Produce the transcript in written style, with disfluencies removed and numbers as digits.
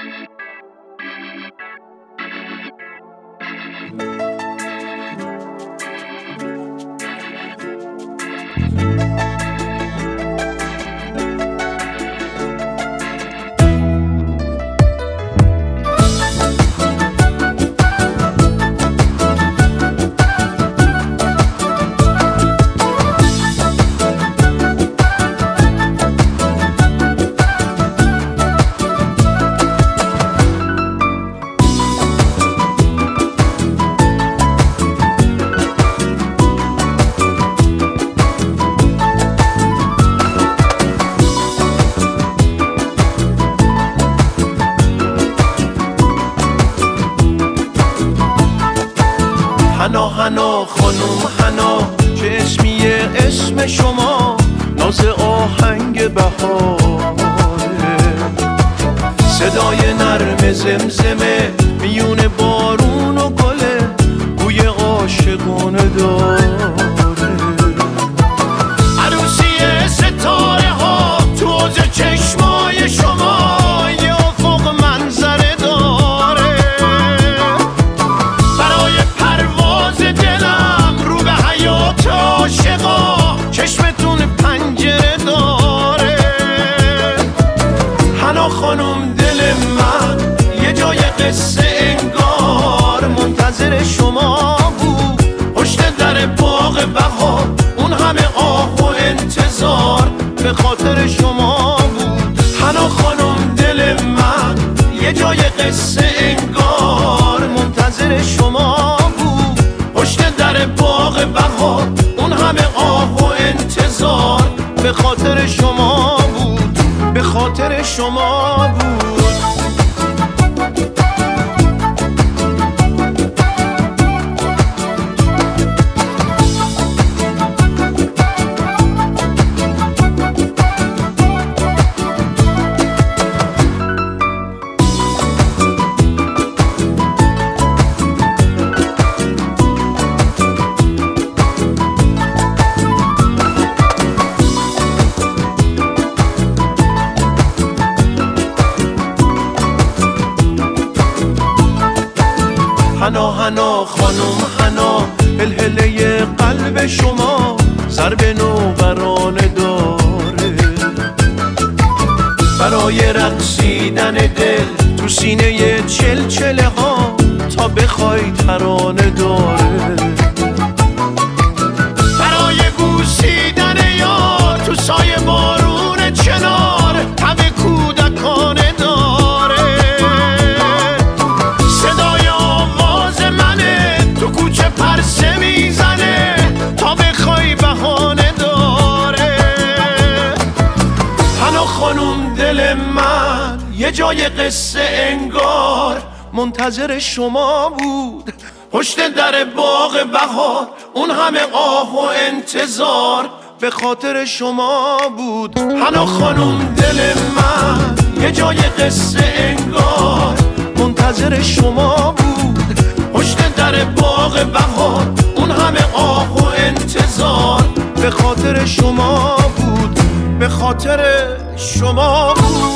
حنا حنا خانم حنا چشمیه اسم شما ناز آهنگ بهاره، صدای نرم زمزمه میون بارون و گله بوی عاشقانه داره. عروسی ستاره ها تو حوض چشمای شما یه افق منظره داره، برای پرواز دلم رو به حیات عاشقا چشمتون پنجره داره. حنا خانم دل من یه جای قصه انگار منتظر شما بود، پشت در باغ بهار اون همه آه و انتظار به خاطر شما بود. حنا خانم دل من یه جای قصه انگار منتظر شما بود، پشت در باغ بهار اون همه آه و انتظار به خاطر شما بود، به خاطر شما بود. حنا حنا خانم حنا هلهله قلب شما ضرب نوبرانه داره، برای رقصیدن دل تو سینه چلچله ها تا بخوای ترانه داره، برای بوسیدن یار تو سایه بارون چنار همه کودکانه داره، صدای آواز منه تو کوچه پرسه میزنه تا بخوای بهانه داره. حنا خانم دل من یه جای قصه انگار منتظر شما بود، پشت در باغ بهار اون همه آه و انتظار به خاطر شما بود. حنا خانم دل من یه جای قصه انگار منتظر شما بود، پشت در باغ بهار اون همه آه و انتظار به خاطر شما بود، به خاطر شما بود.